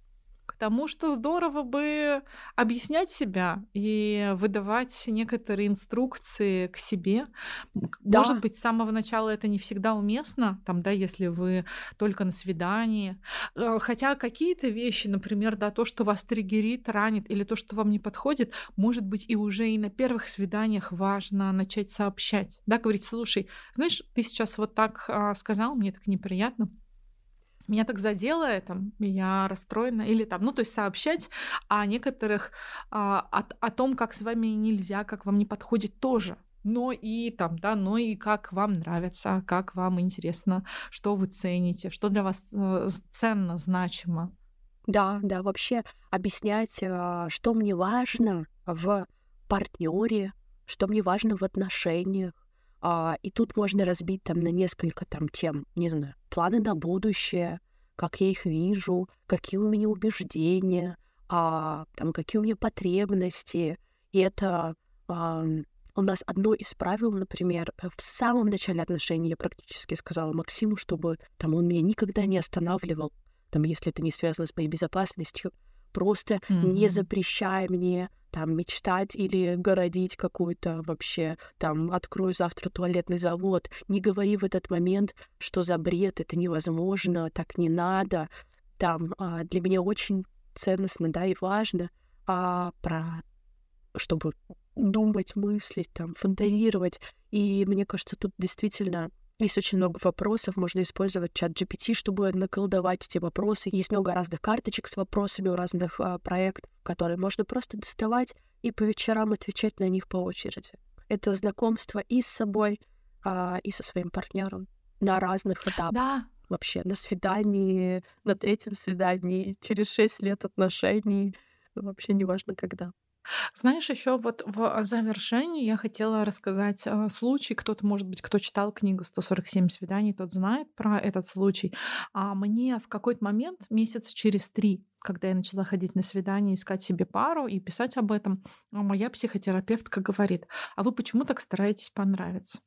К тому, что здорово бы объяснять себя и выдавать некоторые инструкции к себе. М, к Может Да, быть, с самого начала это не всегда уместно, там, да, если вы только на свидании. Э, Хотя какие-то вещи, например, да, то, что вас триггерит, ранит, или то, что вам не подходит, может быть, и уже и на первых свиданиях важно начать сообщать. Да, говорить, слушай, знаешь, ты сейчас вот так а, сказал, мне так неприятно. Меня так задело это, я расстроена. Или там, ну, то есть сообщать о некоторых, а, от- о, том, как с вами нельзя, как вам не подходит тоже. Но и там, да, но и как вам нравится, как вам интересно, что вы цените, что для вас э, з- ценно, значимо. да, да, вообще объяснять, а, что мне важно в партнере, что мне важно в отношениях. А, и тут можно разбить там на несколько там тем, не знаю, планы на будущее, как я их вижу, какие у меня убеждения, а, там, какие у меня потребности. И это ам, у нас одно из правил, например, э, в самом начале отношений я практически сказала Максиму, чтобы там он меня никогда не останавливал, там, если это не связано с моей безопасностью, просто не Мгм. запрещай мне там мечтать или городить какую-то вообще, там, открою завтра туалетный завод. Не говори в этот момент, что за бред, это невозможно, так не надо. Там, а, для меня очень ценностно, да, и важно, а, про чтобы думать, мыслить, там, фантазировать. И мне кажется, тут действительно есть очень много вопросов. Можно использовать чат джи пи ти, чтобы наколдовать эти вопросы. Есть много разных карточек с вопросами у разных а, проектов, которые можно просто доставать и по вечерам отвечать на них по очереди. Это знакомство и с собой, а, и со своим партнером на разных этапах. Да, Вообще, на свидании, на третьем свидании, через шесть лет отношений, вообще неважно когда. знаешь, еще вот в завершении я хотела рассказать а, случай. Кто-то, может быть, кто читал книгу «сто сорок семь свиданий», тот знает про этот случай. А мне в какой-то момент, месяц через три, когда я начала ходить на свидание, искать себе пару и писать об этом, а, моя психотерапевтка говорит: а вы почему так стараетесь понравиться?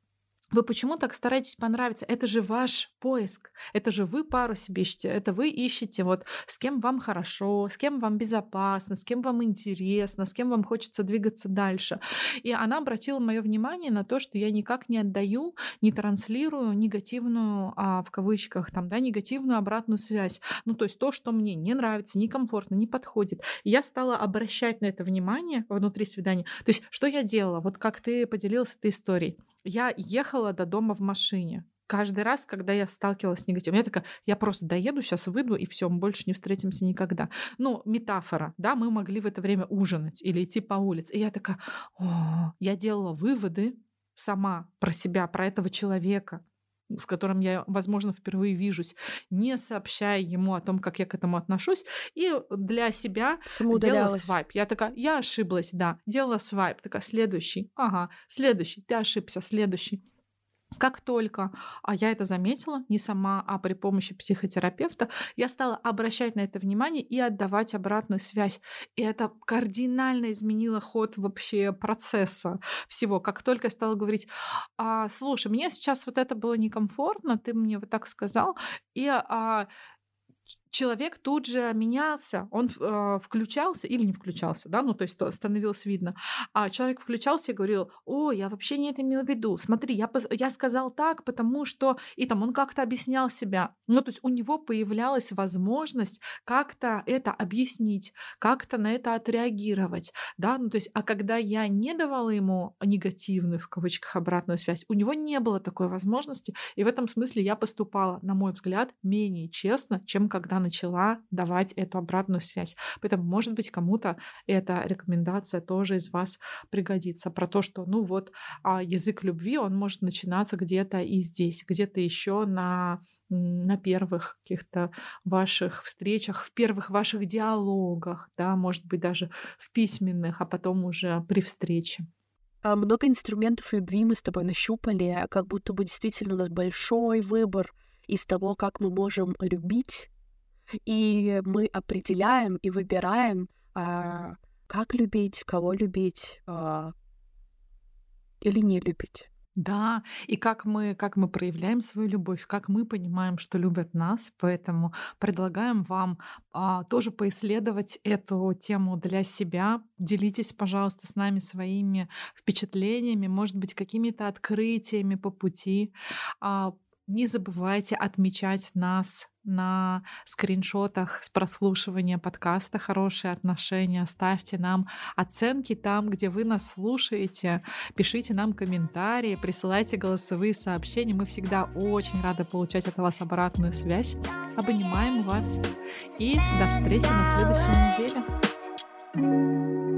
Вы почему так стараетесь понравиться? Это же ваш поиск. Это же вы пару себе ищете. Это вы ищете, вот с кем вам хорошо, с кем вам безопасно, с кем вам интересно, с кем вам хочется двигаться дальше. И она обратила мое внимание на то, что я никак не отдаю, не транслирую негативную, а, в кавычках, там, да, негативную обратную связь. Ну, то есть то, что мне не нравится, некомфортно, не подходит. И я стала обращать на это внимание внутри свидания. То есть что я делала? Вот как ты поделилась этой историей. Я ехала до дома в машине. Каждый раз, когда я сталкивалась с негативом, я такая: я просто доеду, сейчас выйду, и все, мы больше не встретимся никогда. Ну, метафора, да, мы могли в это время ужинать или идти по улице. И я такая: «О». Я делала выводы сама про себя, про этого человека, с которым я, возможно, впервые вижусь, не сообщая ему о том, как я к этому отношусь, и для себя делала Самоудалялась. свайп. Я такая: я ошиблась, да. Делала свайп. Такая: следующий. Ага, следующий. Ты ошибся, следующий. Как только, а, я это заметила, не сама, а при помощи психотерапевта, я стала обращать на это внимание и отдавать обратную связь. И это кардинально изменило ход вообще процесса всего. Как только я стала говорить: а, слушай, мне сейчас вот это было некомфортно, ты мне вот так сказал, и а, ч- человек тут же менялся, он э, включался или не включался, да, ну, то есть то становилось видно. А человек включался и говорил: о, я вообще не это имел в виду, смотри, я, пос- я сказал так, потому что... И там он как-то объяснял себя. Ну, то есть у него появлялась возможность как-то это объяснить, как-то на это отреагировать, да, ну, то есть, а когда я не давала ему негативную, в кавычках, обратную связь, у него не было такой возможности, и в этом смысле я поступала, на мой взгляд, менее честно, чем когда начала давать эту обратную связь. Поэтому, может быть, кому-то эта рекомендация тоже из вас пригодится. Про то, что, ну вот, а, язык любви, он может начинаться где-то и здесь, где-то еще на, м, на первых каких-то ваших встречах, в первых ваших диалогах, да, может быть, даже в письменных, а потом уже при встрече. а, много инструментов любви мы с тобой нащупали, как будто бы действительно у нас большой выбор из того, как мы можем любить, и мы определяем и выбираем, а, как любить, кого любить, а, или не любить. Да, и как мы, как мы проявляем свою любовь, как мы понимаем, что любят нас. Поэтому предлагаем вам а, тоже поисследовать эту тему для себя. Делитесь, пожалуйста, с нами своими впечатлениями, может быть, какими-то открытиями по пути. А, не забывайте отмечать нас на скриншотах с прослушивания подкаста «Хорошие отношения». Ставьте нам оценки там, где вы нас слушаете. Пишите нам комментарии, присылайте голосовые сообщения. Мы всегда очень рады получать от вас обратную связь. Обнимаем вас и до встречи на следующей неделе.